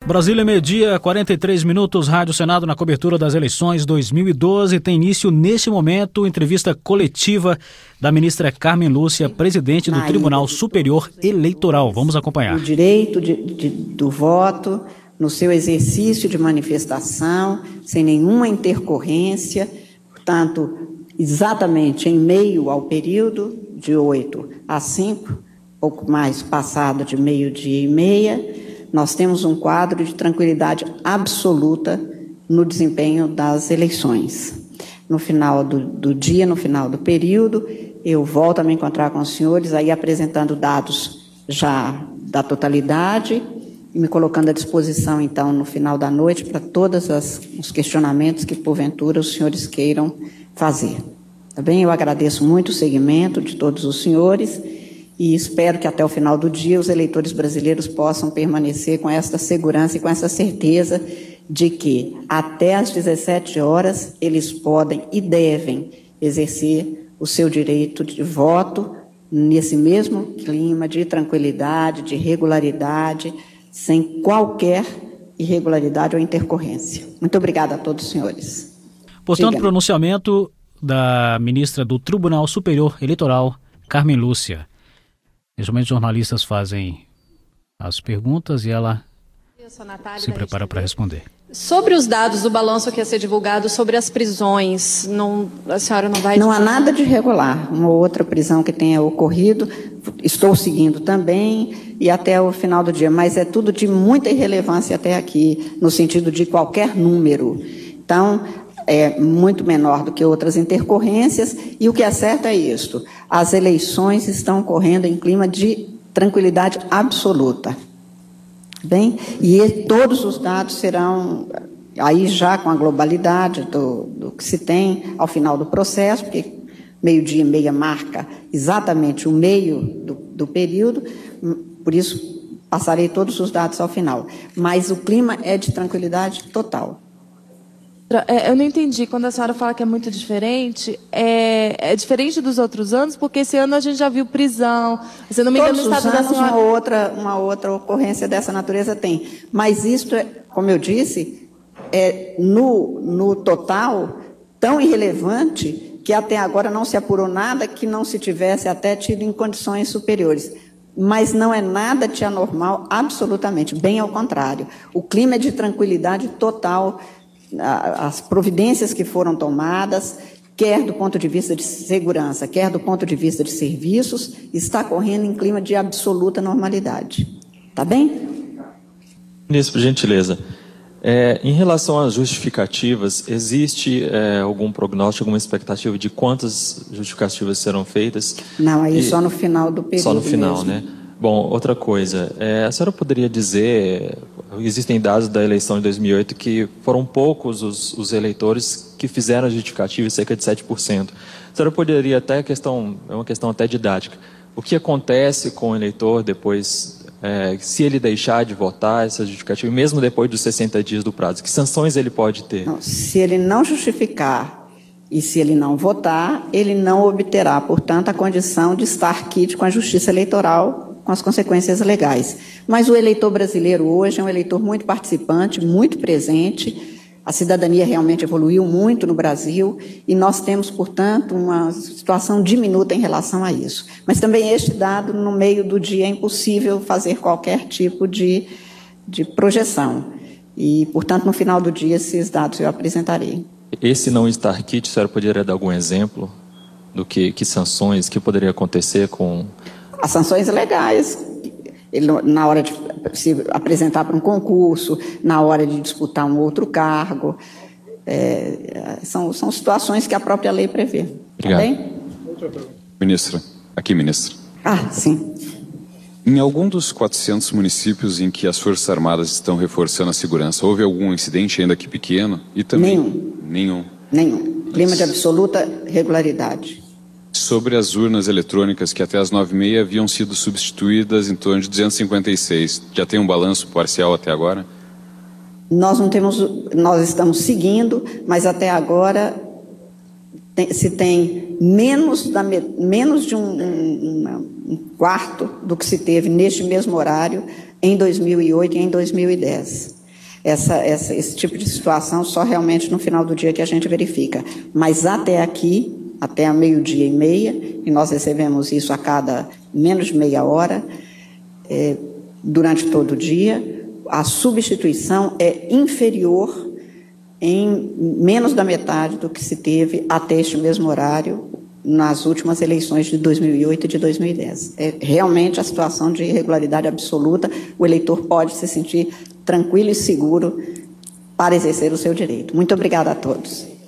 Brasília, meio-dia, 43 minutos, Rádio Senado na cobertura das eleições 2012. Tem início, neste momento, entrevista coletiva da ministra Carmen Lúcia, presidente do Tribunal Superior Eleitoral. Vamos acompanhar. O direito do voto, no seu exercício de manifestação, sem nenhuma intercorrência, portanto, exatamente em meio ao período de 8 às 5, pouco mais passado de meio-dia e meia, nós temos um quadro de tranquilidade absoluta no desempenho das eleições. No final do dia, no final do período, eu volto a me encontrar com os senhores, aí apresentando dados já da totalidade e me colocando à disposição, então, no final da noite, para todos os questionamentos que, porventura, os senhores queiram fazer. Tá bem? Eu agradeço muito o segmento de todos os senhores e espero que até o final do dia os eleitores brasileiros possam permanecer com essa segurança e com essa certeza de que até às 17 horas eles podem e devem exercer o seu direito de voto nesse mesmo clima de tranquilidade, de regularidade, sem qualquer irregularidade ou intercorrência. Muito obrigada a todos os senhores. Portanto, pronunciamento da ministra do Tribunal Superior Eleitoral, Carmen Lúcia. Geralmente os jornalistas fazem as perguntas e ela se prepara para responder. Sobre os dados do balanço que ia ser divulgado sobre as prisões, a senhora não vai... Não há nada de irregular. Uma outra prisão que tenha ocorrido, estou seguindo também, e até o final do dia, mas é tudo de muita irrelevância até aqui, no sentido de qualquer número. Então, é muito menor do que outras intercorrências, e o que é certo é isto: as eleições estão ocorrendo em clima de tranquilidade absoluta. Bem, e todos os dados serão, aí já com a globalidade do que se tem ao final do processo, porque meio-dia e meia marca exatamente o meio do período, por isso passarei todos os dados ao final. Mas o clima é de tranquilidade total. Eu não entendi, quando a senhora fala que é muito diferente, é diferente dos outros anos, porque esse ano a gente já viu prisão, se não me engano, todos no estado os anos da senhora... uma outra ocorrência dessa natureza tem, mas isto é, como eu disse, é no total tão irrelevante que até agora não se apurou nada que não se tivesse até tido em condições superiores. Mas não é nada de anormal, absolutamente, bem ao contrário. O clima é de tranquilidade total. As providências que foram tomadas, quer do ponto de vista de segurança, quer do ponto de vista de serviços, está correndo em clima de absoluta normalidade. Tá bem? Ministro, por gentileza, em relação às justificativas, existe algum prognóstico, alguma expectativa de quantas justificativas serão feitas? Não, aí só no final do período. Só no final, mesmo. né? Bom, outra coisa, a senhora poderia dizer, existem dados da eleição de 2008 que foram poucos os eleitores que fizeram a justificativa, cerca de 7%. A senhora poderia até, é uma questão até didática, o que acontece com o eleitor depois, se ele deixar de votar essa justificativa, mesmo depois dos 60 dias do prazo, que sanções ele pode ter? Não, se ele não justificar e se ele não votar, ele não obterá, portanto, a condição de estar quite com a Justiça Eleitoral, com as consequências legais. Mas o eleitor brasileiro hoje é um eleitor muito participante, muito presente. A cidadania realmente evoluiu muito no Brasil e nós temos, portanto, uma situação diminuta em relação a isso. Mas também este dado, no meio do dia, é impossível fazer qualquer tipo de projeção. E, portanto, no final do dia, esses dados eu apresentarei. Esse não estar quite, a senhora poderia dar algum exemplo do que sanções, que poderia acontecer com... As sanções legais, ele, na hora de se apresentar para um concurso, na hora de disputar um outro cargo, são situações que a própria lei prevê. Obrigado. Tá bem? Ministra, aqui, ministra. Sim. Em algum dos 400 municípios em que as Forças Armadas estão reforçando a segurança, houve algum incidente ainda que pequeno? E também... Nenhum. Clima de absoluta regularidade. Sobre as urnas eletrônicas que até as 9h30 haviam sido substituídas em torno de 256, já tem um balanço parcial até agora? Nós estamos seguindo, mas até agora se tem menos de um quarto do que se teve neste mesmo horário em 2008 e em 2010. esse tipo de situação só realmente no final do dia que a gente verifica. Mas até aqui, até a 12h30, e nós recebemos isso a cada menos de meia hora, durante todo o dia, a substituição é inferior em menos da metade do que se teve até este mesmo horário nas últimas eleições de 2008 e de 2010. É realmente a situação de irregularidade absoluta. O eleitor pode se sentir tranquilo e seguro para exercer o seu direito. Muito obrigada a todos.